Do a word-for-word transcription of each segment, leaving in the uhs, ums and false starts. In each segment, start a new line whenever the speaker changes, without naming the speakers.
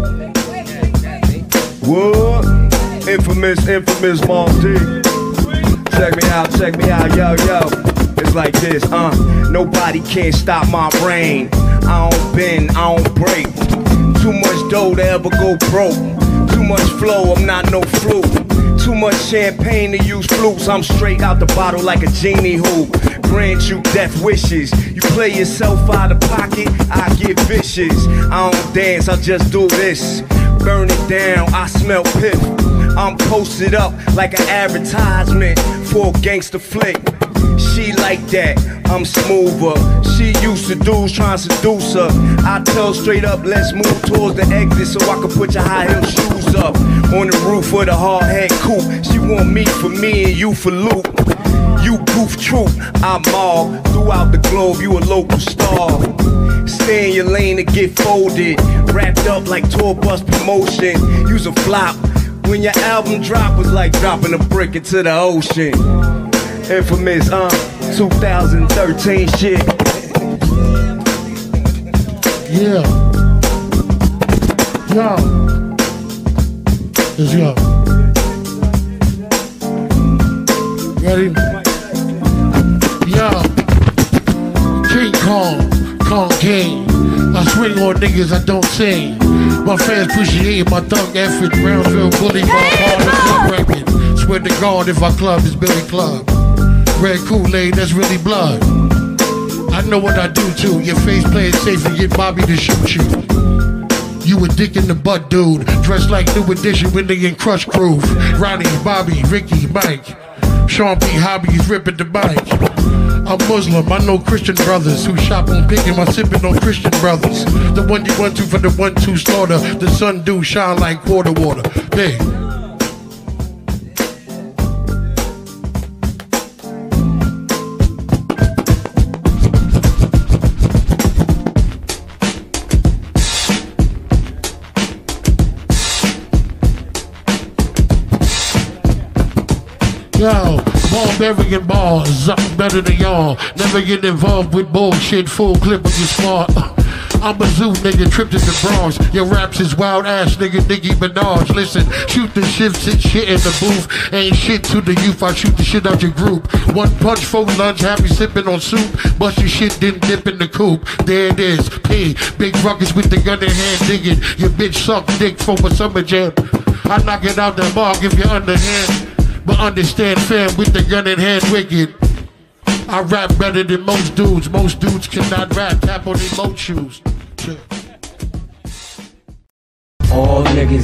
What? Infamous, infamous Mom D. Check me out, check me out, yo, yo. It's like this, uh. Nobody can stop my brain. I don't bend, I don't break. Too much dough to ever go broke. Too much flow, I'm not no fluke. Too much champagne to use flutes. I'm straight out the bottle like a genie who grant you death wishes. You play yourself out of pocket, I get vicious. I don't dance, I just do this. Burn it down, I smell piff. I'm posted up like an advertisement for a gangster flick. She like that, I'm smoother. She used to dudes trying to seduce her. I tell straight up, let's move towards the exit so I can put your high heel shoes up. On the roof of the hard head coupe. She want me for me and you for loot. You goof troop, I'm all throughout the globe, you a local star. Stay in your lane and get folded. Wrapped up like tour bus promotion. Use a flop. When your album drop was like dropping a brick into the ocean. Infamous, uh, two thousand thirteen shit.
Yeah. Yo. Let's go. Ready? Yo. King Kong, Kong King. I swing on niggas, I don't sing. My fans appreciate my thug effort. Brownfield bully, my heart is club record. Swear to God, if I club, it's Billy Club. Red Kool-Aid, that's really blood. I know what I do too. Your face playing safe and get Bobby to shoot you. You a dick in the butt, dude. Dressed like New Edition, winning in Crush Groove. Ronnie, Bobby, Ricky, Mike. Sean P. Hobbies ripping the bike. I'm Muslim, I know Christian brothers who shop on pig and I'm sipping on Christian brothers. The one you went to for the one two slaughter. The sun do shine like quarter water. Big. Yo, barbarian bars, I'm better than y'all. Never get involved with bullshit, full clip of your smart. I'm a zoo nigga, tripped in the Bronx. Your raps is wild ass nigga, Nicki Minaj. Listen, shoot the shit, sit shit in the booth. Ain't shit to the youth, I shoot the shit out your group. One punch for lunch, happy sipping on soup. Bust your shit, didn't dip in the coop. There it is, P. Big ruckus with the gun in hand digging. Your bitch suck dick for a summer jam. I knock it out the mark if you're underhand. But understand, fam, with the gun in hand, wicked. I rap better than most dudes. Most dudes cannot rap. Tap on their boat shoes. Sure.
All niggas.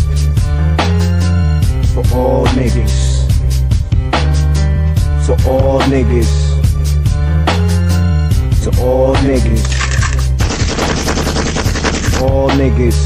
For all niggas. To all niggas. To all niggas. All niggas.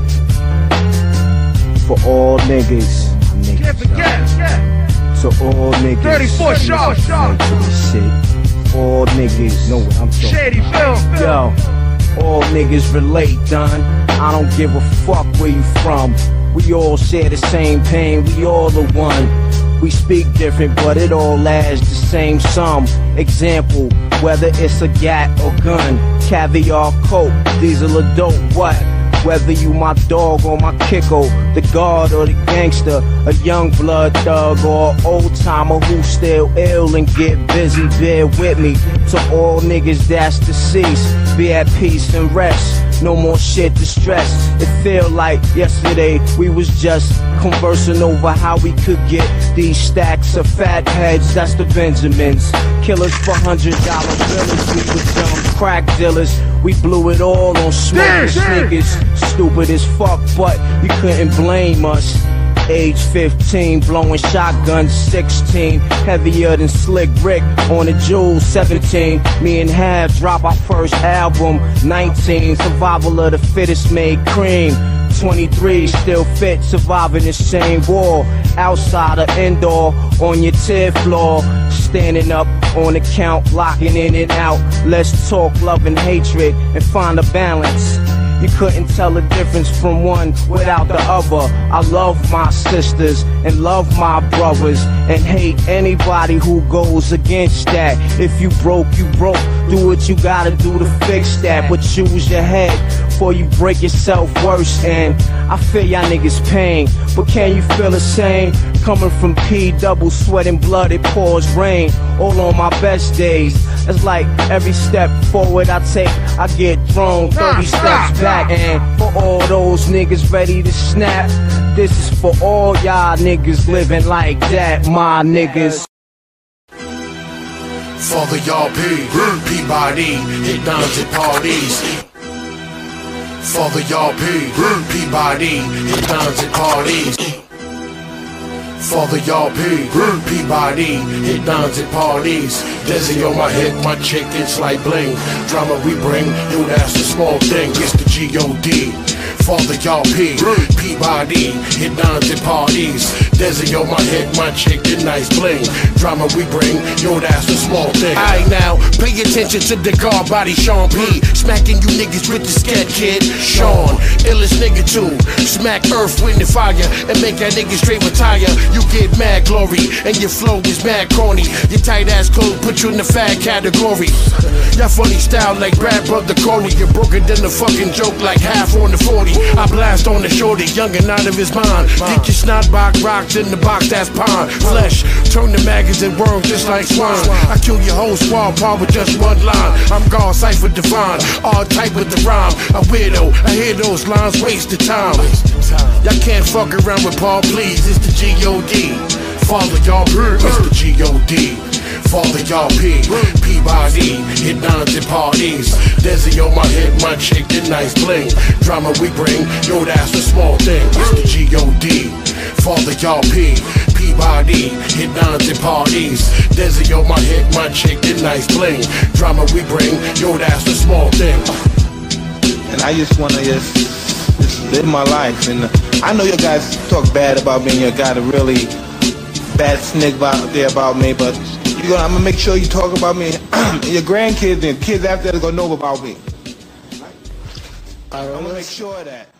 For all niggas.
Can't forget, yeah.
To all niggas.
thirty-four sharp, sharp.
Shit. All niggas know what I'm talking
Shady Phil.
Yo, all niggas relate, done. I don't give a fuck where you from. We all share the same pain, we all the one. We speak different, but it all adds the same sum. Example, whether it's a gat or gun, caviar, coke, diesel or dope, what? Whether you my dog or my kicko, the guard or the gangster, a young blood thug or old timer who still ill and get busy, bear with me. To all niggas that's deceased, be at peace and rest. No more shit to stress. It feel like yesterday we was just conversing over how we could get these stacks of fat heads. That's the Benjamins. Killers for hundred dollar bills. We were dumb crack dealers. We blew it all on smoking sneakers. Stupid as fuck, but you couldn't blame us. Age fifteen, blowing shotguns, sixteen. Heavier than Slick Rick on the Jules, seventeen. Me and Hav drop our first album, nineteen. Survival of the fittest made cream. twenty-three, still fit, surviving the same war. Outside or indoor, on your tier floor. Standing up on the count, locking in and out. Let's talk love and hatred and find a balance. You couldn't tell the difference from one without the other. I love my sisters and love my brothers and hate anybody who goes against that. If you broke, you broke. Do what you gotta do to fix that, but choose your head before you break yourself worse. And I feel y'all niggas pain, but can you feel the same? Coming from P double, sweating blood, it pours rain. All on my best days. It's like every step forward I take, I get thrown thirty steps back. And for all those niggas ready to snap, this is for all y'all niggas living like that, my niggas.
Father y'all P, Peabody, hit downs at parties. Father y'all P, Peabody, hit downs at parties. Father y'all P, Peabody, hit downs at parties. Desi on my head, my chick, it's like bling. Drama we bring, yo, that's a small thing, it's the G O D. Father y'all P, Peabody, hit downs at parties. Desi on my head, my chick, get nice bling. Drama we bring, yo, that's a small thing. Aight now, pay attention to the guard body, Sean P. Smacking you niggas with the scat kid, Sean. Illest nigga too. Smack earth, wind and fire, and make that nigga straight retire. You get mad glory, and your flow is mad corny. Your tight ass clothes put you in the fat category. Y'all funny style like Brad Brother Corey. You're broker than a fucking joke like half on the forty. I blast on the shorty, young and out of his mind. Get your snot box rocked in the box, that's pine. Flesh, turn the maggots and worms just like swine. I kill your whole squad par with just one line. I'm God, cipher divine, all type of the rhyme. A weirdo, I hear those lines, waste of time. Y'all can't fuck around with Paul, please, it's the G O D. Father y'all P, it's the G O D. Father y'all P, Peabody, hit downs at parties. Desi on my head, my chick, get nice bling. Drama we bring, yo, that's a small thing, it's the G O D. Father y'all P, Peabody, hit downs at parties. Desi on my head, my chick, get nice bling. Drama we bring, yo, that's a small thing.
And I just wanna just, just live my life. And I know you guys talk bad about me, and you got a really bad snick out there about me, but you're gonna, I'm gonna make sure you talk about me. And your grandkids and kids after that are gonna know about me. I'm gonna make sure of that.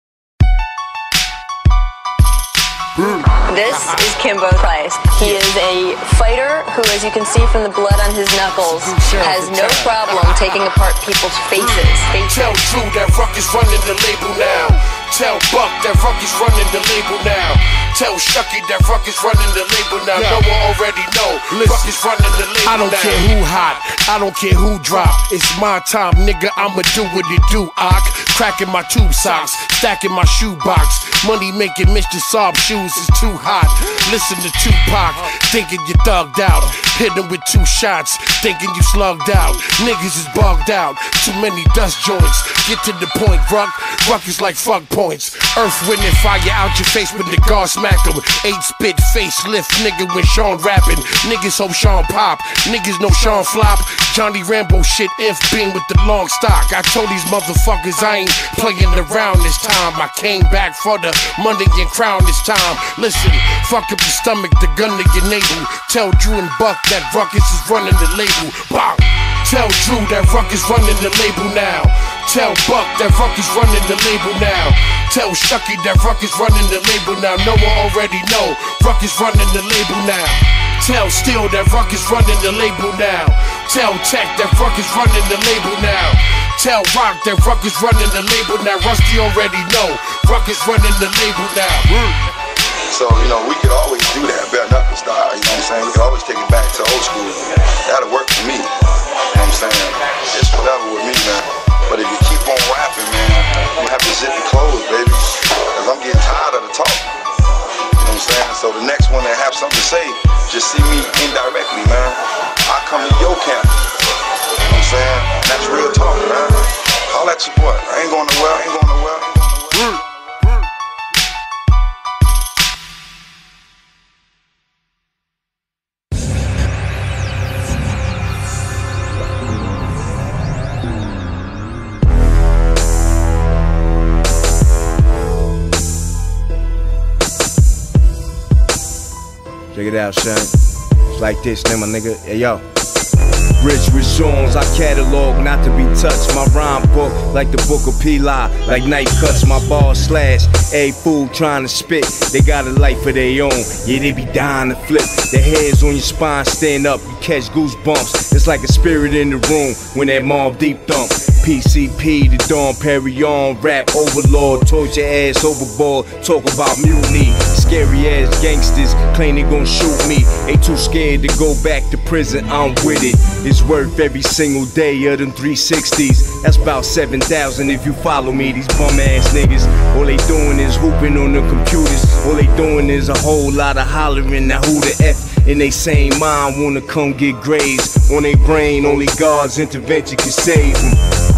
This is Kimbo Slice. He is a fighter who, as you can see from the blood on his knuckles, has no problem taking apart people's faces.
Tell Drew that Ruck is running the label now. Tell Buck that Ruck is running the label now. Tell Shucky that Ruck is running the label now. No one already know. Ruck is running the label now. I don't care who hot, I don't care who drop. It's my time, nigga, I'ma do what it do, Ock. Cracking my tube socks, stacking my shoebox. Money making Mister Saab shoes is too hot. Listen to Tupac, thinking you thugged out. Hit him with two shots, thinking you slugged out. Niggas is bugged out, too many dust joints. Get to the point, Ruck. Ruck is like fuck points. Earth, wind, and fire out your face when the guard smack him. Eight spit, facelift, nigga when Sean rapping. Niggas hope Sean pop, niggas know Sean flop. Johnny Rambo shit, if being with the long stock. I told these motherfuckers I ain't playing around this time. I came back for the money and crown this time. Listen, fuck up your stomach, the gun to your navel. Tell Drew and Buck that Ruckus is running the label. Bop. Tell Drew that Ruck is running the label now. Tell Buck that Ruck is running the label now. Tell Shucky that Ruck is running the label now. No one already know Ruck is running the label now. Tell Steel that Ruck is running the label now. Tell Tech that Ruck is running the label now. Tell Rock that Ruck is running the label now. Rusty already know Ruck is running the label now.
So, you know, we could always do that, bare knuckle style, you know what I'm saying? We could always take it back to old school. That'll work for me, you know what I'm saying? It's whatever with me, man. But if you keep on rapping, man, I'm gonna have to zip your clothes, baby. Cause I'm getting tired of the talk. You know what I'm saying? So the next one that have something to say, just see me indirectly, man. I come to your camp. You know what I'm saying? And that's real talk, man. Holla at your boy. I ain't going nowhere, I ain't going nowhere. Mm.
Check it out, son. It's like this, then my nigga. Hey, yo. Rich with songs, I catalog not to be touched. My rhyme book, like the book of Peli, like knife cuts. My ball slash, a fool trying to spit. They got a life of their own, yeah, they be dying to flip. Their heads on your spine, stand up, you catch goosebumps. It's like a spirit in the room when that Mobb Deep thump. P C P, the Dom Perignon, rap overlord. Told your ass overboard, talk about mutiny. Scary ass gangsters claim they gon' shoot me. They too scared to go back to prison, I'm with it. It's worth every single day of them three sixties. That's about seven thousand if you follow me. These bum ass niggas, all they doing is hooping on the computers. All they doing is a whole lot of hollering. Now who the F in they same mind wanna come get grades on they brain? Only God's intervention can save them.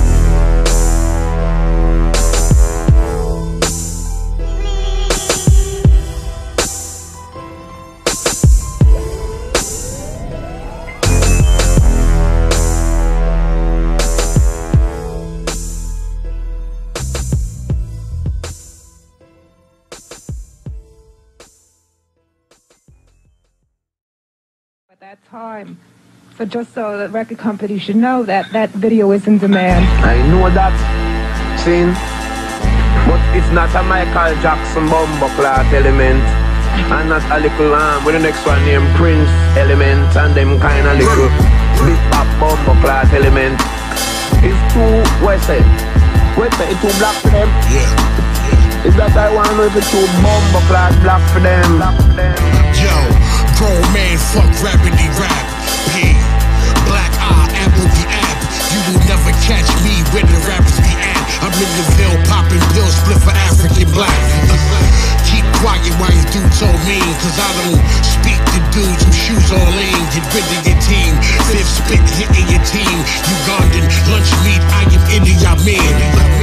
At that time, so just so the record company should know that that video is in demand.
I know that, scene, but it's not a Michael Jackson bumbleclot element, and not a little arm with the next one named Prince element, and them kind of little big pop bumbleclot element. It's too, what I say, what I say, it's too black for them. Yeah. Is that I want to know if it's too bumbleclot black for them. Black for them.
Yo. Grown man, fuck rapidy rap. P. Black eye, apple the app. You will never catch me where the rappers be at. I'm in the Ville popping pills, split for African black. Keep quiet while you dudes so mean, cause I don't speak to dudes whose shoes all lean. Get rid of your team. Fifth spit hitting your team. Ugandan lunch meat, I am Idi Amin.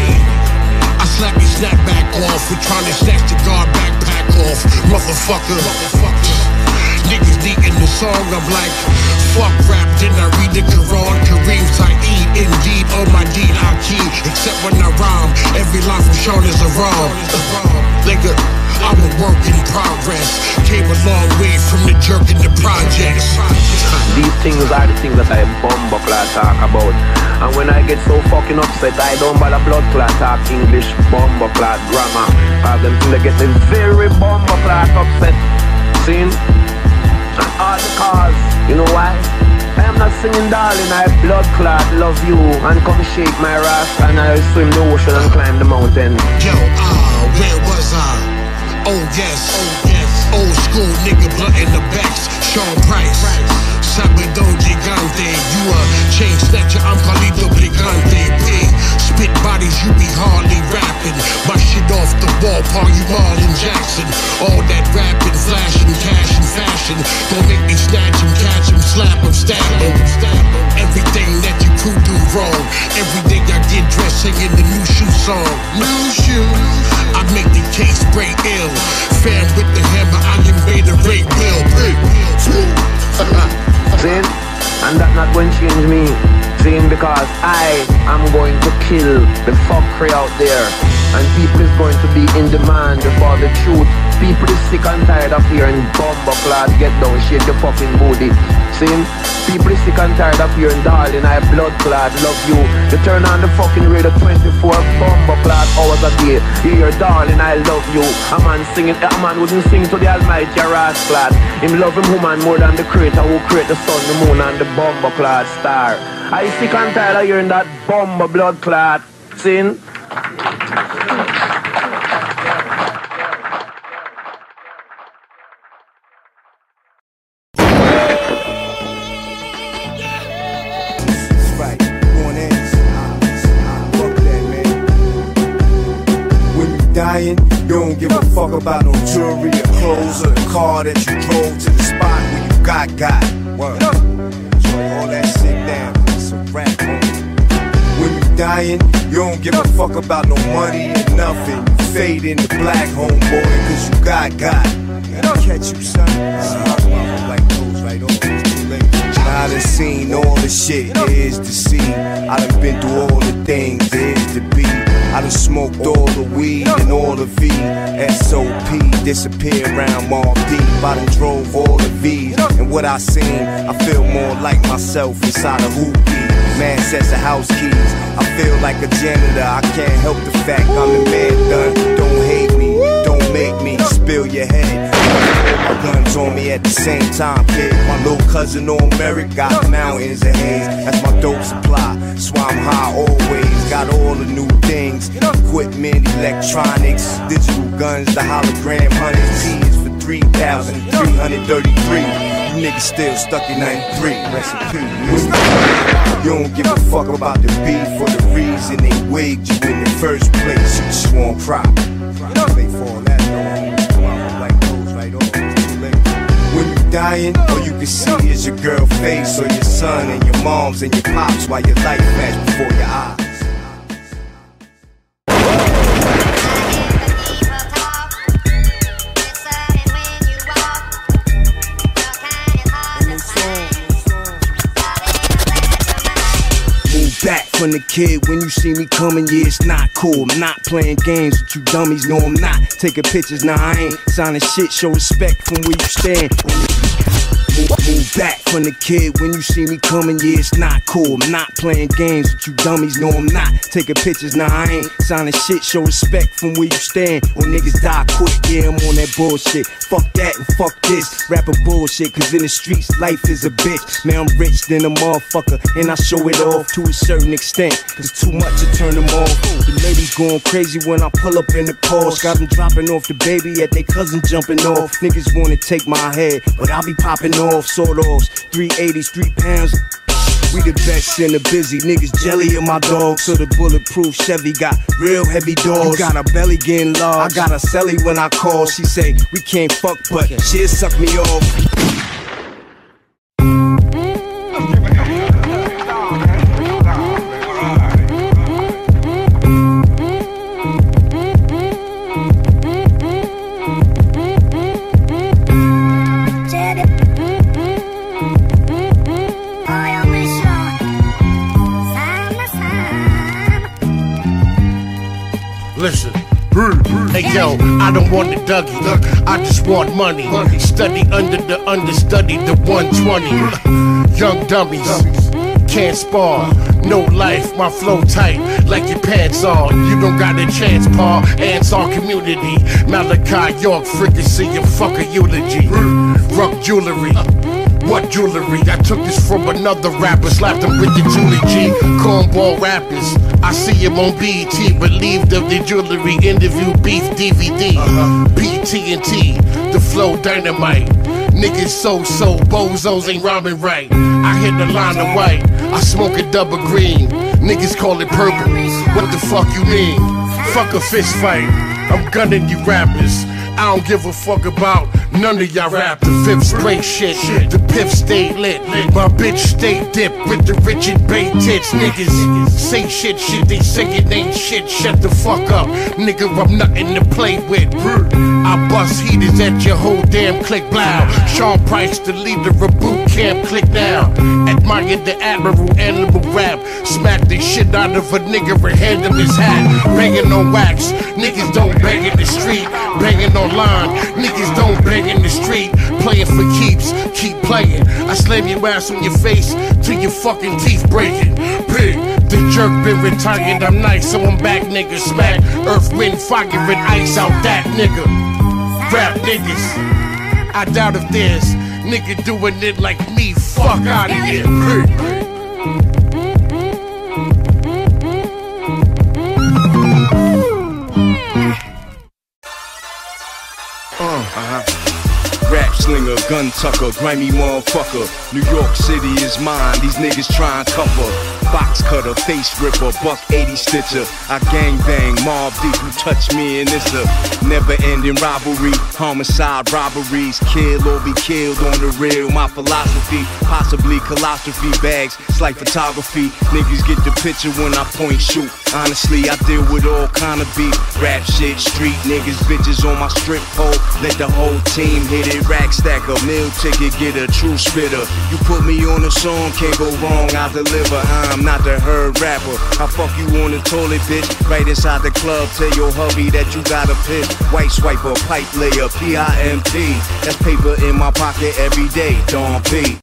I slap your snapback off for trying to snatch the guard backpack off. Motherfucker. Motherfucker. Niggas needin' the song, I'm like, fuck rap, then I read the Quran, Kareem Saeed, indeed, on my deed, I key, except when I rhyme, every line from Sean is a wrong. Nigga, I'm a work in progress, came a long way from the jerk in the projects.
These things are the things that I bumbleclot talk about, and when I get so fucking upset, I don't bother blood clot talk English, bumbleclot grammar, cause them things that get me very bumbleclot upset, seen? And all because, you know why? I am not singing darling, I blood clot, love you, and come shake my rasta, and I swim the ocean and climb the mountain.
Yo, ah, where was I? Oh yes, oh yes, old school nigga blunt in the backs, Sean Price. Sabado Gigante, you a chain snatcher, I'm Carlito Brigante. Big spit bodies, you be hardly rapping. My shit off the wall, Paul, you Marlon Jackson. All that rapping, flashing, cash and fashion. Don't make me snatch him, catch him, slap him, stab him. Everything that you could do wrong. Every day I get dressed singing the new shoe song. New shoe. I make the case break ill. Fam with the hammer, I invade the rate bill.
Sin, and that not going to change me. Sin, because I am going to kill the fuckery out there, and people is going to be in demand for the truth. People is sick and tired of hearing bumbleclot get down, shake your fucking booty. Sin, people is sick and tired of hearing darling, I blood clot, love you. You turn on the fucking radio twenty-four bumbleclot hours a day. You hear darling, I love you. A man singing, a man wouldn't sing to the almighty rascal. Him love him woman more than the creator who create the sun, the moon and the bumbleclot star. I sick and tired of hearing that bumble blood clot. Sin.
You don't give a fuck about no jewelry or clothes or the car that you drove to the spot where you got got. Word. Enjoy all that shit down. It's a rap, homie. When you dying, you don't give a fuck about no money or nothing. You fade in the black, homeboy, cause you got got. Gotta catch you, son. Uh-huh. Like those right off. It's too late. I done seen all the shit there is to see. I done been through all the things there is to be. I done smoked all the weed and all the V. S O P, disappear around Mar Deep. I done drove all the V's. And what I seen, I feel more like myself inside a hoopie. Man sets of house keys. I feel like a janitor. I can't help the fact I'm the man done. Don't hate me, don't make me spill your head. All my guns on me at the same time, kid. My little cousin on merit, got mountains of haze. That's my dope supply, that's why I'm high always. Got all the new things, equipment, electronics, digital guns, the hologram, hundreds, T's for three thousand three hundred thirty-three. You niggas still stuck in ninety-three. Recipe. You don't give a fuck about the beef or the reason they wigged you in the first place. You just want prop. They fall that long, like those right off. Too late. When you dying, all you can see is your girl face or your son and your moms and your pops while your life flash before your eyes. Back from the kid when you see me coming, yeah, it's not cool. I'm not playing games with you dummies, no, I'm not taking pictures, nah, I ain't signing shit. Show respect from where you stand. Move back from the kid when you see me coming, yeah, it's not cool. I'm not playing games with you dummies, no, I'm not taking pictures, nah, I ain't signing shit. Show respect from where you stand, or niggas die quick, yeah, I'm on that bullshit. Fuck that and fuck this, rapping bullshit, cause in the streets, life is a bitch. Man, I'm rich than a motherfucker, and I show it off to a certain extent, cause too much to turn them off. The ladies going crazy when I pull up in the Porsche. Got them dropping off the baby at they cousin jumping off. Niggas wanna take my head, but I'll be popping off, sort offs, three eighties, three pounds. We the best in the busy, niggas jelly of my dog. So the bulletproof Chevy got real heavy doors. You got a belly getting large, I got a celly when I call. She say, we can't fuck, but she'll suck me off.
Listen, hey yo, I don't want the Dougie, I just want money. Study under the understudy, the one twenty. Young dummies, can't spar, no life, my flow tight, like your pants on. You don't got a chance, Paul, ants our community. Malachi York, fricassee, and fuck a eulogy. Rock jewelry. What jewelry? I took this from another rapper, slapped him with the Julie G. Cornball rappers, I see him on B E T, relieved of the jewelry interview beef D V D. Uh-huh. P T and T, the flow dynamite. Niggas so-so, bozos ain't rhyming right. I hit the line of white, I smoke a double green. Niggas call it purple, what the fuck you mean? Fuck a fist fight, I'm gunning you rappers. I don't give a fuck about none of y'all rap. The fifth spray shit, the piff stay lit. My bitch stay dip with the Richard Bay tits. Niggas say shit, shit, they say it ain't shit. Shut the fuck up, nigga, I'm nothing to play with. I bust heaters at your whole damn click, blow. Sean Price, the leader of boot camp, click now. Admire the admiral, animal rap. Smack the shit out of a nigga and hand him his hat. Banging on wax, niggas don't bang in the street. Banging online, niggas don't bang in the street. Playing for keeps, keep playing. I slam your ass on your face till your fucking teeth breaking. Big, the jerk been retired, I'm nice, so I'm back, nigga. Smack, earth, wind, fire, and ice out that nigga. Rap niggas, I doubt if there's nigga doing it like me. Fuck out of here. Big.
Slinger, gun tucker, grimy motherfucker. New York City is mine, these niggas try and cover. Box cutter, face ripper, buck eighty stitcher. I gang bang, mob deep, you touch me and it's a never ending rivalry. Homicide, robberies, kill or be killed on the real. My philosophy, possibly colostrophe bags. It's like photography, niggas get the picture when I point shoot. Honestly, I deal with all kind of beef. Rap shit, street niggas, bitches on my strip pole. Let the whole team hit it, rack stack a meal ticket, get a true spitter. You put me on a song, can't go wrong, I deliver. I'm not the herd rapper. I fuck you on the toilet, bitch. Right inside the club, tell your hubby that you got a piss. White swiper, pipe layer, P I M P. That's paper in my pocket every day, Don P.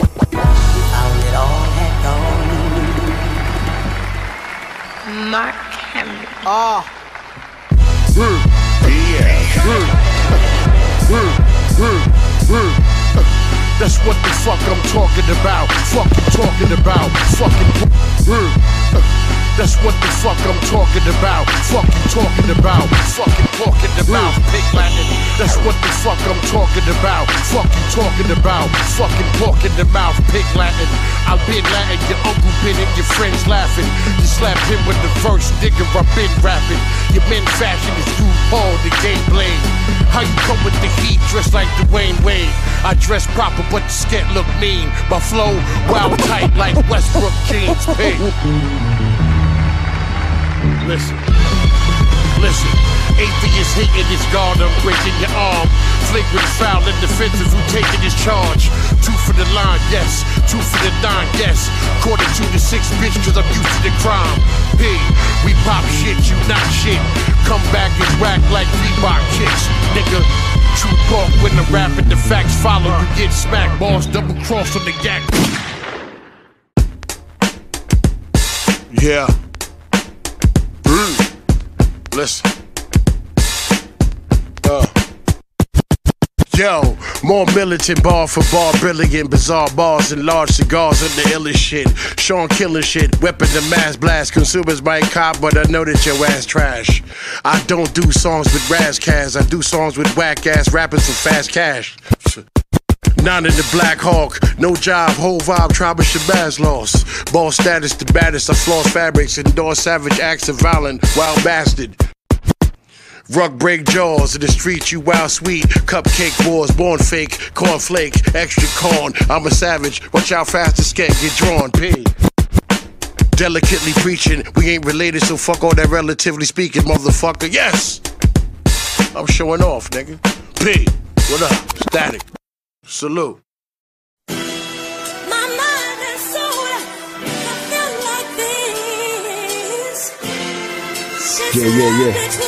Mark Henry.
Ah. Mm. Yeah. Mm. Mm. Mm. Mm. That's what the fuck I'm talking about. Fuck you talking about. Fucking. Mm. That's what the fuck I'm talking about. Fuck you talking about. Fucking talking about. Pig Latin. That's what the fuck I'm talking about. Fuck you talking about. Fucking pork in the mouth. Pig Latin. I've been Latin. Your uncle been and your friends laughing. You slapped him with the verse, nigga. I've been rapping. Your men fashion is Drew Paul, the game blade. How you come with the heat dressed like Dwayne Wade? I dress proper, but the sket look mean. My flow wild tight like Westbrook jeans. Pig. Listen, listen, atheist hating his God, I'm breaking your arm. Flagrant foul and defensive, who taking his charge? Two for the line, yes, two for the nine, yes. According to the six bitch, cause I'm used to the crime. P, we pop shit, you not shit. Come back and whack like Reebok kicks, nigga. True talk when I'm rapping, the facts follow. You get smacked, balls double cross on the yak. Yeah. Listen. Uh. Yo, more militant bar for bar, brilliant, bizarre bars and large cigars and the illest shit. Sean killing shit, weapon to mass blast. Consumers might cop, but I know that your ass trash. I don't do songs with Razzcast, I do songs with whack ass rappers for fast cash. Nine in the Black Hawk, no job, whole vibe, tribe of Shabazz lost. Ball status, the baddest, I floss fabrics, endorse savage acts of violent, wild bastard. Rug break jaws in the streets, you wild sweet. Cupcake wars, born fake, cornflake, extra corn. I'm a savage, watch how fast the scat get drawn, P. Delicately preaching, we ain't related, so fuck all that relatively speaking, motherfucker. Yes! I'm showing off, nigga. P, what up? Static. Salute.
My mind and soul, I feel like this.
Yeah, yeah, yeah.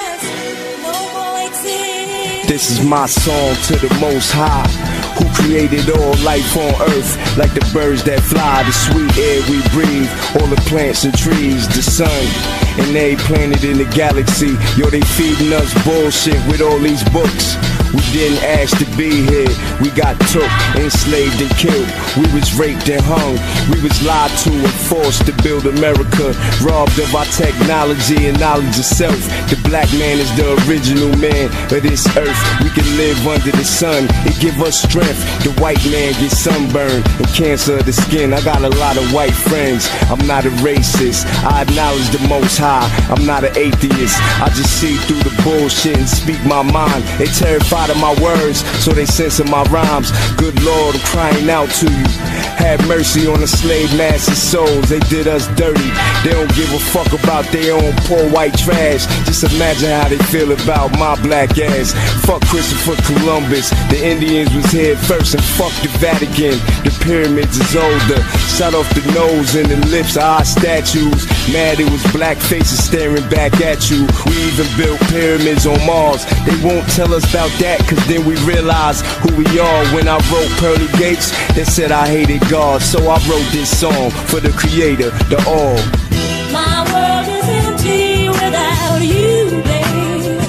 This is my song to the Most High, who created all life on earth, like the birds that fly, the sweet air we breathe, all the plants and trees, the sun, and every planet in the galaxy. Yo, they feeding us bullshit with all these books. We didn't ask to be here. We got took, enslaved and killed. We was raped and hung. We was lied to and forced to build America, robbed of our technology and knowledge of self. The black man is the original man of this earth. We can live under the sun, it give us strength. The white man gets sunburned and cancer of the skin. I got a lot of white friends. I'm not a racist. I acknowledge the Most High. I'm not an atheist. I just see through the bullshit and speak my mind. They terrified of my words, so they censor my rhymes. Good Lord, I'm crying out to you. Have mercy on the slave master's souls. They did us dirty. They don't give a fuck about their own poor white trash. Just imagine how they feel about my black ass. Fuck Christopher Columbus. The Indians was here first, and fuck the Vatican. The pyramids is older. Shut off the nose and the lips of our statues. Mad it was black faces staring back at you. We even built pyramids on Mars. They won't tell us about that, cause then we realize who we are. When I wrote Pearly Gates, they said I hated God, so I wrote this song for the creator, the all.
My world is empty without you, babe.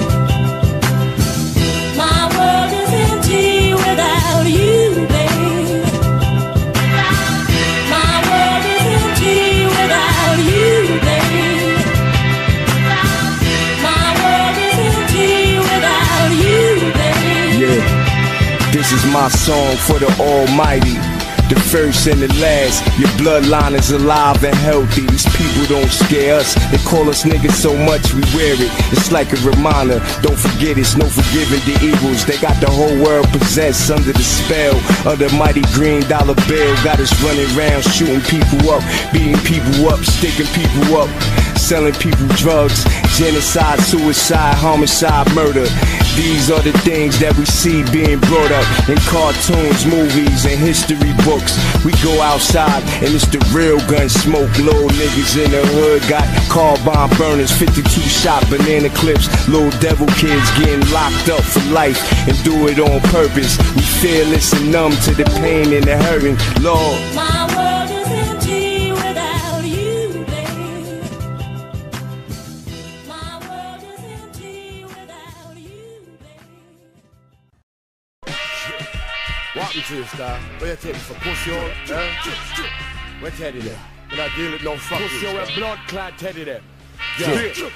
My world is empty without you, babe. My world is empty without you, babe. My world is empty without you, babe.
Yeah, this is my song for the Almighty, the first and the last. Your bloodline is alive and healthy. These people don't scare us. They call us niggas so much we wear it. It's like a reminder, don't forget it's no forgiving the evils. They got the whole world possessed under the spell of the mighty green dollar bill. Got us running around shooting people up, beating people up, sticking people up, selling people drugs, genocide, suicide, homicide, murder. These are the things that we see being brought up in cartoons, movies, and history books. We go outside and it's the real gun smoke. Little niggas in the hood got car bomb burners, fifty-two shot banana clips. Little devil kids getting locked up for life and do it on purpose. We fearless and numb to the pain and the hurting. Lord,
my world is empty without you, babe. My world is empty without you, babe.
What happened to you, star? Where you take me for pussy on? Eh? Where Teddy there? When I deal with no fucking pussy on a blood clad Teddy there. Yeah.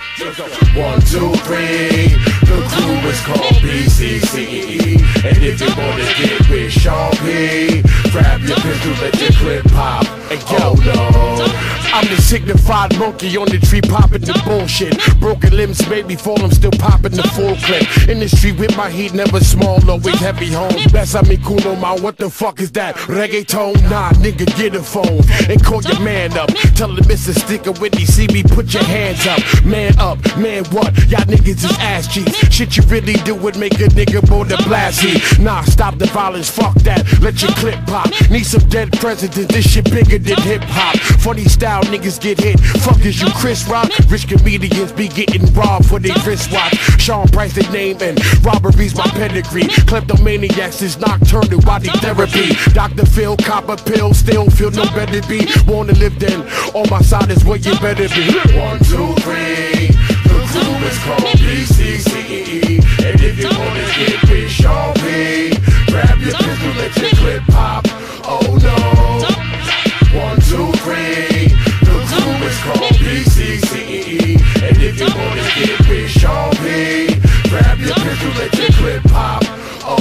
One, two, three. The crew is called B C C E. And if you wanna get with Sean P, grab your pistol, let your clip pop. And yo, no. I'm the signified monkey on the tree popping the bullshit. Broken limbs made me fall, I'm still popping the full clip. In the street with my heat, never small, always heavy home. Best I me kuno man, what the fuck is that? Reggaeton? Nah, nigga, get a phone and call your man up. Tell him Mister Sticker when he see me, put your hands up. Man up, man what? Y'all niggas is ass cheeks. Shit you really do would make a nigga more than blasty. Nah, stop the violence, fuck that. Let your clip pop. Need some dead presidents, this shit bigger than hip hop. Funny style niggas get hit. Fuck is you Chris Rock? Rich comedians be getting robbed for their wristwatch. Sean Price the name and robbery's my pedigree. Kleptomaniacs is nocturnal body therapy. Doctor Phil, copper pill, still feel no better be. Wanna live then? On my side is where you better be. One, two, three. The crew is called B C C E. And if you wanna get with Sean P, grab your pistol, let your clip pop. Oh no. One, two, three. The crew is called B C C E. And if you wanna get with Sean P, grab your pistol, let your clip pop. Oh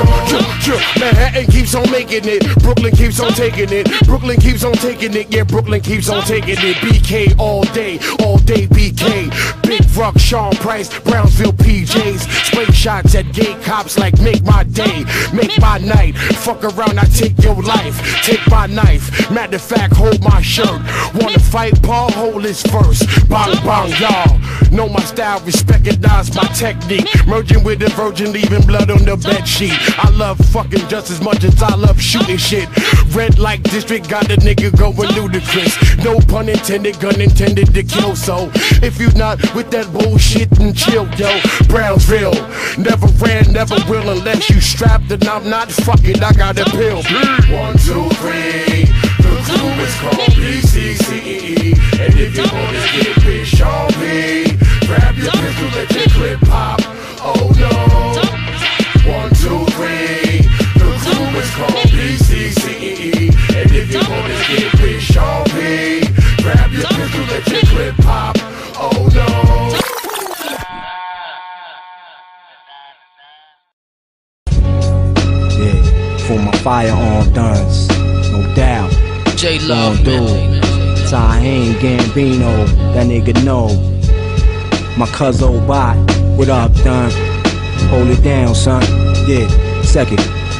no. Manhattan keeps on making it. Brooklyn keeps on taking it. Brooklyn keeps on taking it. Yeah, Brooklyn keeps on taking it. B K all day, all day B K. Big Ruck, Sean Price, Brownsville P Js. Spray shots at gay cops like make my day, make my night. Fuck around, I take your life. Take my knife. Matter of fact, hold my shirt. Wanna fight? Paul, hold his first. Bang bang, y'all. Know my style, recognize my technique. Merging with the virgin, leaving blood on the bed sheet. I love fucking just as much as I love shooting shit. Red light district got the nigga going ludicrous. No pun intended, gun intended to kill. So if you not with that bullshit, then chill, yo. Brownsville never ran, never will unless you strapped. And I'm not fucking, I got a pill. One, two, three. The crew is called B C C E. And if you wanna get with Sean P, grab your pistol, let your clip pop. Oh no. One, two, three. The crew is called B C C E. And if you wanna get with Sean P, grab your pistol, let your clip pop. Oh no.
Yeah, for my firearm guns, no doubt.
J Love,
dude. Tahim Gambino, that nigga know. My cousin Bot, what up, done? Hold it down, son. Yeah, second.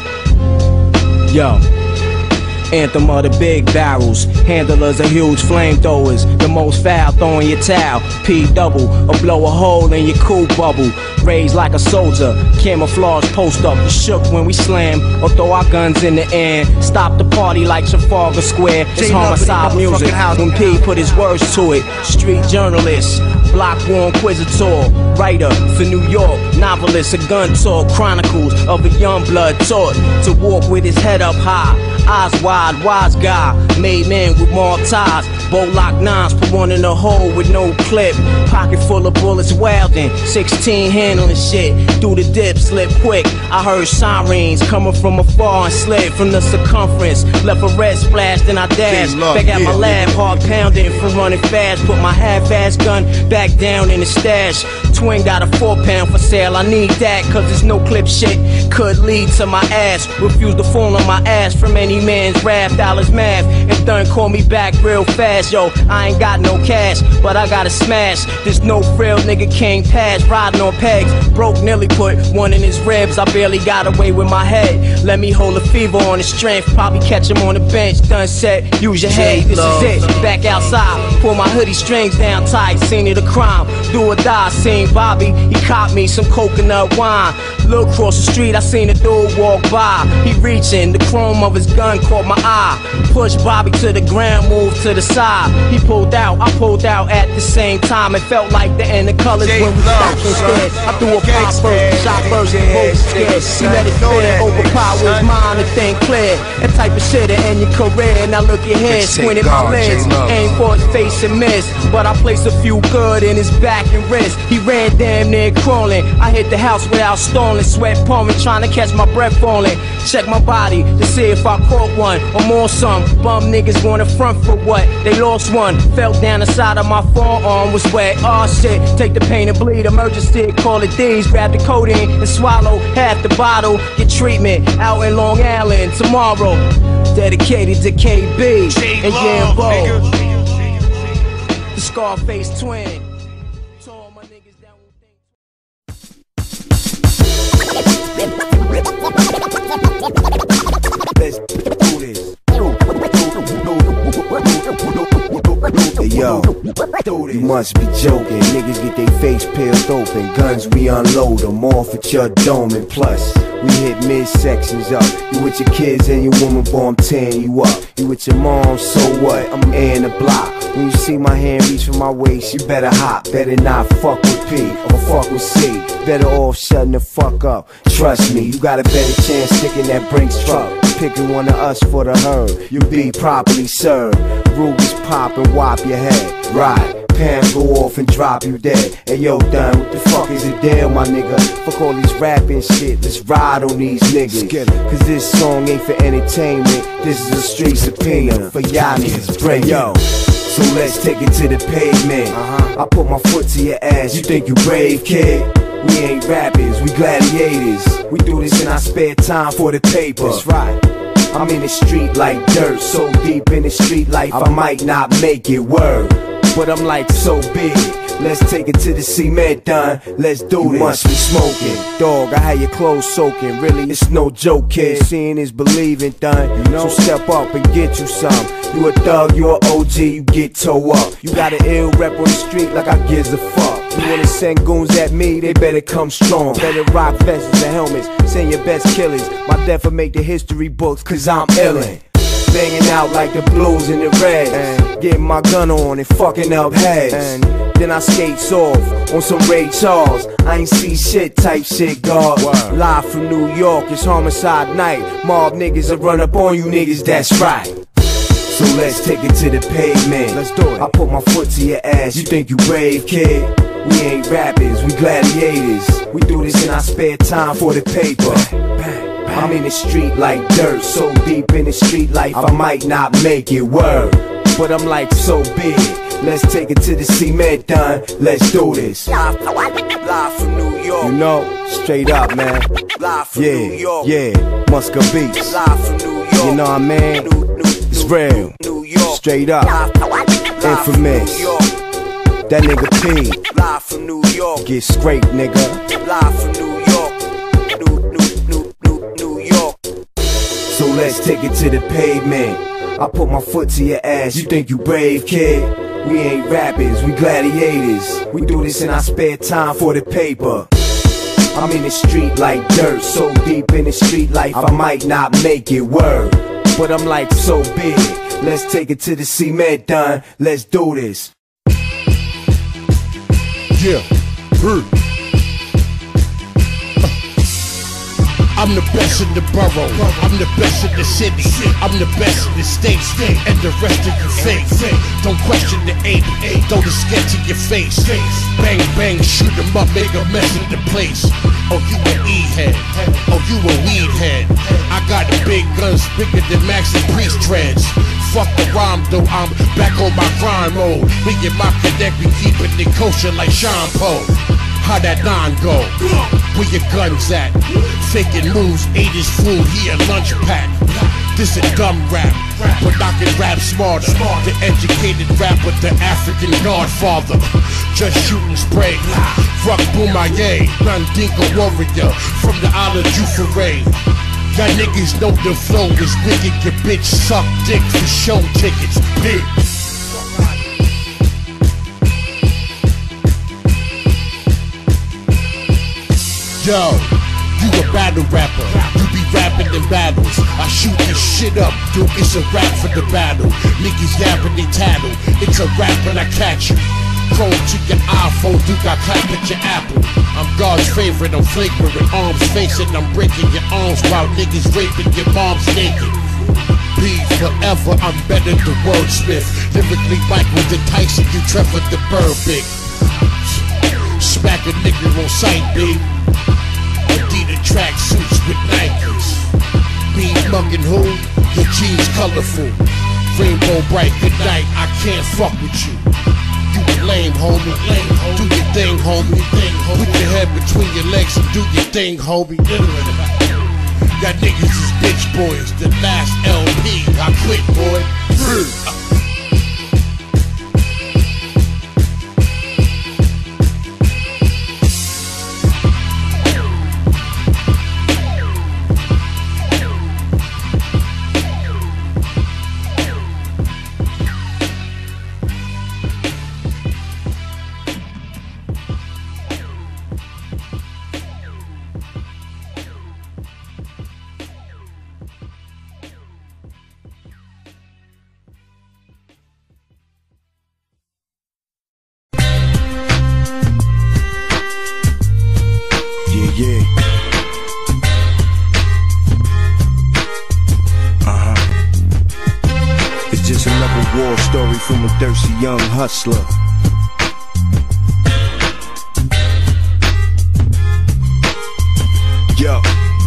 Yo. Anthem of the big barrels, handlers of huge flamethrowers, the most foul throwing your towel. P double, or blow a hole in your cool bubble. Raised like a soldier, camouflage post up. Shook when we slam or throw our guns in the air. Stop the party like Trafalgar Square. It's homicide music when P put his words to it. Street journalist, block war inquisitor, writer for New York, novelist, a gun talk, chronicles of a young blood taught to walk with his head up high. Eyes wide, wise guy, made man with more ties. Bow lock nines, put one in the hole with no clip. Pocket full of bullets, wildin', sixteen handling shit. Through the dip, slip quick. I heard sirens coming from afar and slid from the circumference. Left a red splash, then I dashed. Back at my lab, hard pounding from running fast. Put my half-ass gun back down in the stash. Twin got a four pound for sale, I need that, cause this no clip shit could lead to my ass. Refuse to fall on my ass from any man's wrath. Dollars math, and done call me back real fast. Yo, I ain't got no cash, but I gotta smash. This no frill nigga can't pass, riding on pegs. Broke nearly put one in his ribs, I barely got away with my head. Let me hold a fever on his strength, probably catch him on the bench. Done set, use your head, this is it. Back outside, pull my hoodie strings down tight. Scene of the crime, do or die. Seen Bobby, he caught me some coconut wine. Look across the street, I seen a dude walk by. He reaching, the chrome of his gun caught my eye. Pushed Bobby to the ground, moved to the side. He pulled out, I pulled out at the same time. It felt like the end of colors when we stopped instead. I threw a pop first, shot first and both scared. He let it fit, overpower his mind and think clear. That type of shit to end your career. Now look your head, squinted my lens. Aim for his face and miss, but I placed a few good in his back and wrist. He ran Land damn near crawling. I hit the house without stalling, sweat pouring, trying to catch my breath falling. Check my body to see if I caught one or more some. Bum niggas wanna front for what? They lost one. Fell down the side of my forearm, was wet. Aw shit, take the pain and bleed. Emergency, call it D's. Grab the codeine and swallow half the bottle. Get treatment out in Long Island tomorrow. Dedicated to K B and Jambo, the Scarface twin.
Let's do this. Hey yo, you must be joking. Niggas get their face peeled open. Guns we unload them off at your dome. And plus, we hit midsections up. You with your kids and your woman, boy, I'm tearing you up. You with your mom, so what? I'm in the block. When you see my hand reach for my waist, you better hop. Better not fuck with P or fuck with C. Better off shutting the fuck up. Trust me, you got a better chance sticking that Brinks truck. Picking one of us for the herd, you'll be properly served. Rubies pop and whop your head. Right, Pam go off and drop you dead. Hey yo, done, what the fuck is the deal, my nigga? Fuck all these rapping shit, let's ride on these niggas. Cause this song ain't for entertainment, this is a street subpoena for y'all niggas. Bring yo. So let's take it to the pavement. uh-huh. I put my foot to your ass, you think you brave, kid? We ain't rappers, we gladiators. We do this in our spare time for the paper. That's right. I'm in the street like dirt, so deep in the street life I might not make it word. But I'm like so big, let's take it to the cement, done. Let's do you this. Must be smoking, dog. I had your clothes soaking. Really, it's no joke, kid. Seeing is believing, done. You know? So step up and get you some. You a thug, you a O G, you get toe up. You got an ill rep on the street like I gives a fuck. You wanna send goons at me, they better come strong. Better rock vests and helmets, send your best killers. My death will make the history books, cause I'm illin'. Banging out like the blues and the reds, and getting my gun on and fucking up heads. And then I skates off on some Ray Charles. I ain't see shit type shit, God. Live from New York, it's homicide night. Mob niggas will run up on you niggas, that's right. So let's take it to the pavement. Let's do it. I put my foot to your ass, you think you brave, kid? We ain't rappers, we gladiators. We do this in our spare time for the paper. I'm in the street like dirt, so deep in the street life I might not make it word. But I'm like so big, let's take it to the cement, done. Let's do this. Live, live from New York. You know, straight up, man. Live from yeah, New York. Yeah, Muska Beats. Live from New York. You know what I mean? New, new, it's real. New York. Straight up. Live, infamous. New York. That nigga P. Live from New York. Get scraped, nigga. Live from New York. New, new, new, new, New York. So let's take it to the pavement. I put my foot to your ass, you think you brave, kid? We ain't rappers, we gladiators. We do this in our spare time for the paper. I'm in the street like dirt, so deep in the street life I might not make it word. But I'm like so big, let's take it to the cement, done. Let's do this.
Yeah, uh. I'm the best in the borough, I'm the best in the city, I'm the best in the state, and the rest of you fake. Don't question the ape, throw the sketch in your face. Bang bang, shoot 'em up, make a mess in the place. Oh, you an E-head, oh, you a weed head. I got the big guns bigger than Max and Priest treads. Fuck the rhyme though, I'm back on my grind mode. Me and my connect, we keepin' it kosher like Sean Poe. How that nine go? Where your guns at? Faking moves, ate his food, he a lunch pack. This a dumb rap, but I can rap smarter. The educated rapper, the African godfather. Just shooting spray. Rock Boomaye, Mandinka warrior from the Isle of Jufaray. Y'all niggas know the flow is wicked. Your bitch suck dick for show tickets, bitch. Yo, you a battle rapper, you be rapping in battles. I shoot this shit up, dude, it's a rap for the battle. Niggas yapping they tattle, it's a rap when I catch you. Chrome to your iPhone, Duke, I clap at your Apple. I'm God's favorite, I'm flagrant, arms facing, I'm breaking your arms while niggas raping your moms naked. Be forever, I'm better than wordsmith. Lyrically Michael the Tyson, you Trevor the Burbick. Smack a nigga on sight, B. Adidas track suits with Nikes. Me mugging who? Your jeans colorful. Rainbow bright, good night, I can't fuck with you. You a lame, homie. Lame, homie. Do your thing, homie. Thing, homie. Put your head between your legs and do your thing, homie. Y'all niggas is bitch boys. The last L P, I quit, boy.
From a thirsty young hustler. Yo,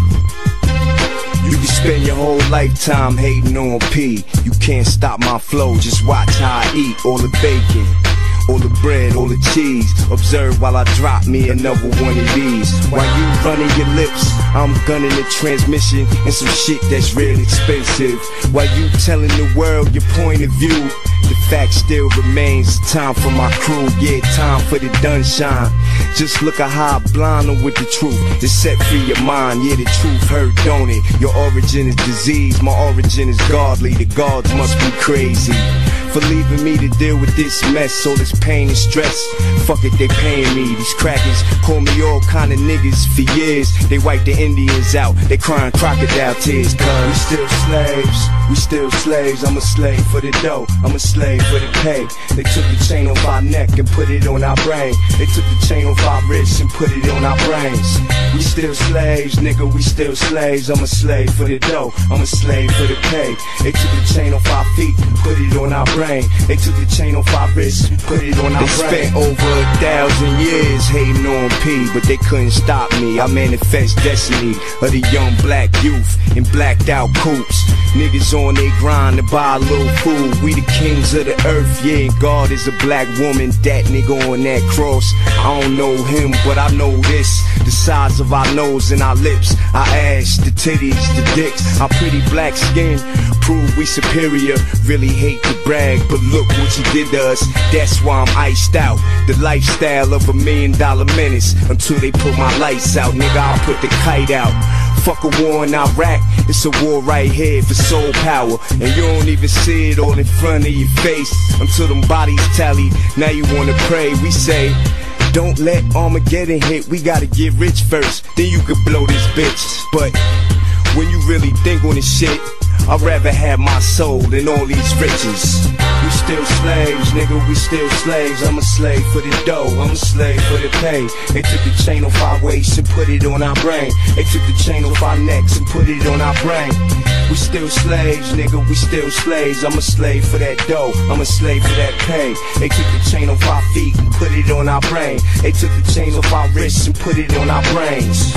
you can spend your whole lifetime hating on P. You can't stop my flow, just watch how I eat. All the bacon, all the bread, all the cheese. Observe while I drop me another one of these. While you running your lips, I'm gunning the transmission and some shit that's real expensive. While you telling the world your point of view, the fact still remains. Time for my crew, yeah, time for the dunshine. Just look at how I blind them with the truth to set free your mind. Yeah, the truth hurt, don't it? Your origin is disease, my origin is godly. The gods must be crazy for leaving me to deal with this mess, all this pain and stress. Fuck it, they paying me. These crackers call me all kind of niggas for years. They wipe the Indians out, they crying crocodile tears. Cause we still slaves, we still slaves. I'm a slave for the dough, I'm a slave for the pay. They took the chain off our neck and put it on our brain. They took the chain off our wrists and put it on our brains. We still slaves, nigga, we still slaves. I'm a slave for the dough, I'm a slave for the pay. They took the chain off our feet, put it on our brain. They took the chain off our wrists, put it on our brain. They spent over a thousand years hating on P, but they couldn't stop me. I manifest destiny of the young black youth in blacked out coupes. Niggas on their grind to buy a little food. We the kings of the earth, yeah, and God is a black woman. That nigga on that cross, I don't know him, but I know this. The size of our nose and our lips, our ass, the titties, the dicks. Our pretty black skin prove we superior. Really hate to brag, but look what you did to us. That's why I'm iced out. The lifestyle of a million dollar menace. Until they put my lights out, nigga, I'll put the kite out. Fuck a war in Iraq, it's a war right here for soul power. And you don't even see it all in front of your face until them bodies tally. Now you wanna pray, we say, don't let Armageddon hit, we gotta get rich first, then you can blow this bitch. But when you really think on this shit, I'd rather have my soul than all these riches. We still slaves, nigga, we still slaves. I'm a slave for the dough, I'm a slave for the pay. They took the chain off our waist and put it on our brain. They took the chain off our necks and put it on our brain. We still slaves, nigga, we still slaves. I'm a slave for that dough, I'm a slave for that pay. They took the chain off our feet and put it on our brain. They took the chain off our wrists and put it on our brains.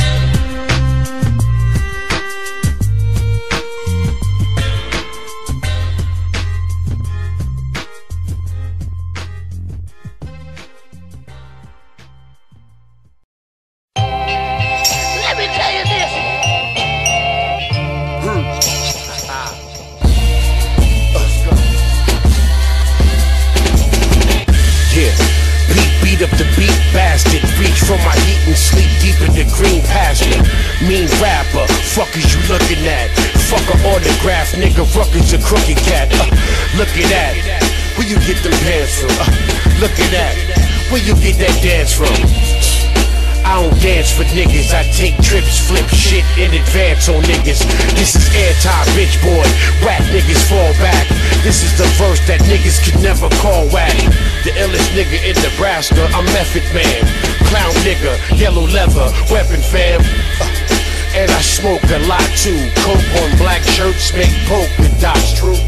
From my heat and sleep deep in the green pasture. Mean rapper, fuck is you looking at? Fuck a autograph, nigga, Rucker's a crooked cat. Uh, look at that, where you get them pants from? Uh, look at that, where you get that dance from? I don't dance for niggas, I take trips, flip shit in advance on niggas. This is anti-bitch boy, whack niggas fall back. This is the verse that niggas could never call whack. The illest nigga in Nebraska, I'm Method Man. Clown nigga, yellow leather, weapon fam. Uh, and I smoke a lot too. Coke on black shirts, make polka dots true.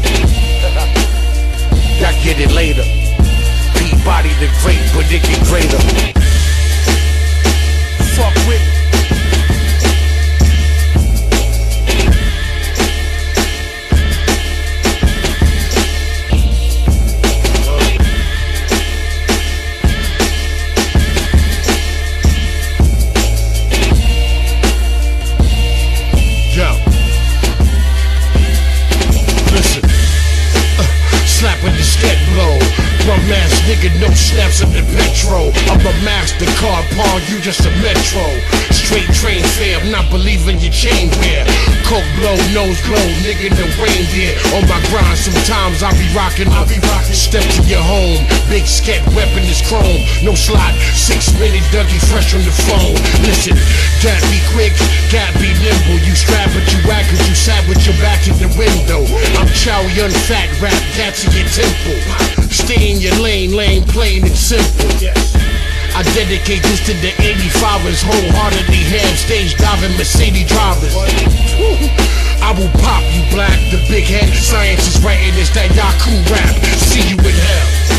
Y'all get it later. Peabody the great, but it get greater. snaps up the petrol. I'm a MasterCard pawn, you just a Metro. Straight train fare, I'm not believing your chain wear. Coke blow, nose blow, nigga the reindeer. On my grind, sometimes I be rocking up. Step to your home, big scat weapon is chrome. No slot, six minute Dougie fresh on the phone. Listen, gotta be quick, gotta be nimble. You strap but you whack cause you sat with your back to the window. I'm chowy unfat rap, that's in your temple. Stay in your lane, lane plain and simple. I dedicate this to the eighty-fivers, wholeheartedly ham stage diving Mercedes drivers. I will pop you black, the big head. Science is writing this, that Yaku rap. See you in hell.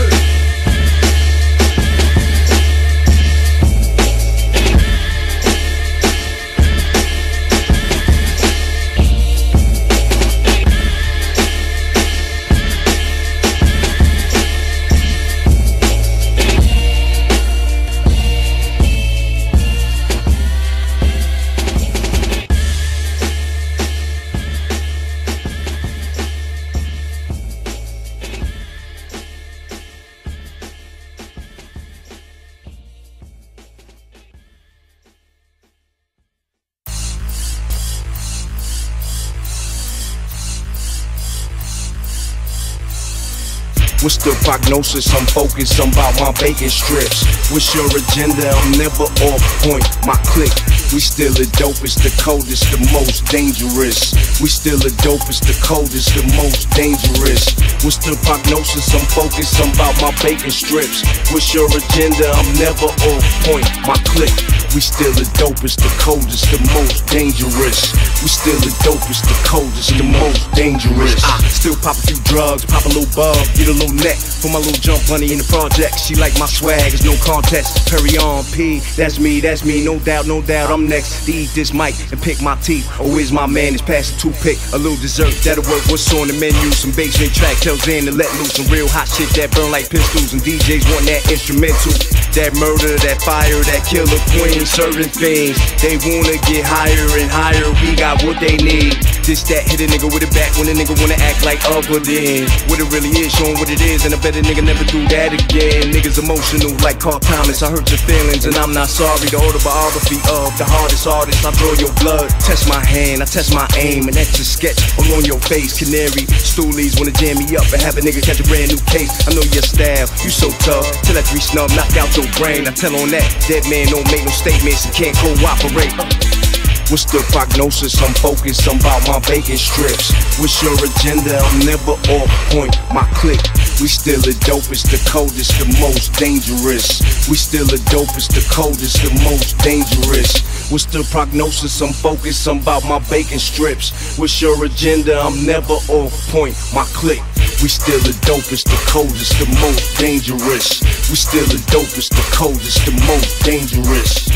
What's the prognosis? I'm focused, I'm about my bacon strips. What's your agenda? I'm never off point. My clique, we still the dopest, the coldest, the most dangerous. We still the dopest, the coldest, the most dangerous. What's the prognosis? I'm focused, I'm about my bacon strips. What's your agenda? I'm never off point. My clique, we still the dopest, the coldest, the most dangerous. We still the dopest, the coldest, the most dangerous. I still pop a few drugs, pop a little bug, get a little neck for my little jump money in the project. She like my swag, it's no contest. Perry on P, that's me, that's me, no doubt, no doubt. I'm next to eat this mic and pick my teeth. Oh, is my man? It's past the toothpick. A little dessert that'll work. What's on the menu? Some basement track tells in to let loose some real hot shit that burn like pistols. And D Js want that instrumental, that murder, that fire, that killer queen. Certain things they wanna get higher and higher. We got what they need. This that hit a nigga with it back when a nigga wanna act like other than what it really is, showing what it is, and I bet a nigga never do that again. Niggas emotional like Carl Thomas. I hurt your feelings and I'm not sorry. The autobiography of the hardest artist. I draw your blood, test my hand, I test my aim, and that's a sketch all on your face. Canary stoolies wanna jam me up and have a nigga catch a brand new case. I know your style, you so tough. Till that three snub knock out your brain. I tell on that dead man don't make no statements and can't cooperate. What's the prognosis? I'm focused, I'm about my bacon strips. What's your agenda? I'm never off point. My clique, we still the dopest, the coldest, the most dangerous. We still the dopest, the coldest, the most dangerous. What's the prognosis? I'm focused, I'm about my bacon strips. What's your agenda? I'm never off point. My clique, we still the dopest, the coldest, the most dangerous. We still the dopest, the coldest, the most dangerous.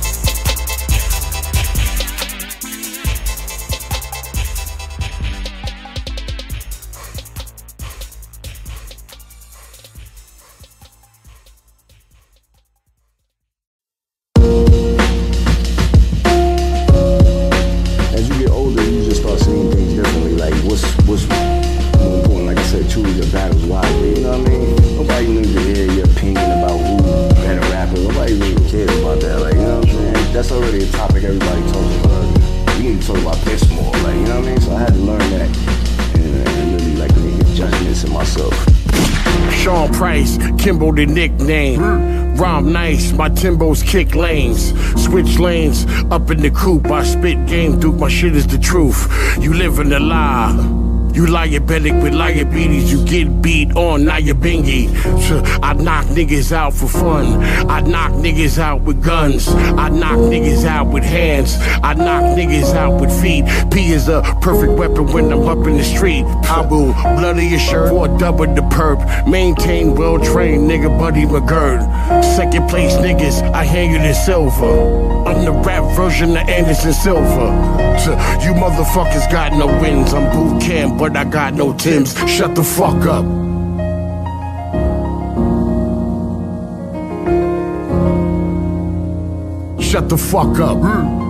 Kimbo the nickname. Rhyme nice, my Timbos kick lanes. Switch lanes, up in the coupe. I spit game, Duke, my shit is the truth. You live in the lie. You diabetic with diabetes, you get beat on, now you bingy. So I knock niggas out for fun. I knock niggas out with guns. I knock niggas out with hands. I knock niggas out with feet. P is a perfect weapon when I'm up in the street. I will bloody your shirt or double the perp. Maintain well-trained nigga Buddy McGurk. Second place niggas, I hang you in silver. I'm the rap version of Anderson Silva. So you motherfuckers got no wins. I'm boot camp, but I got no Timbs. Shut the fuck up. Shut the fuck up.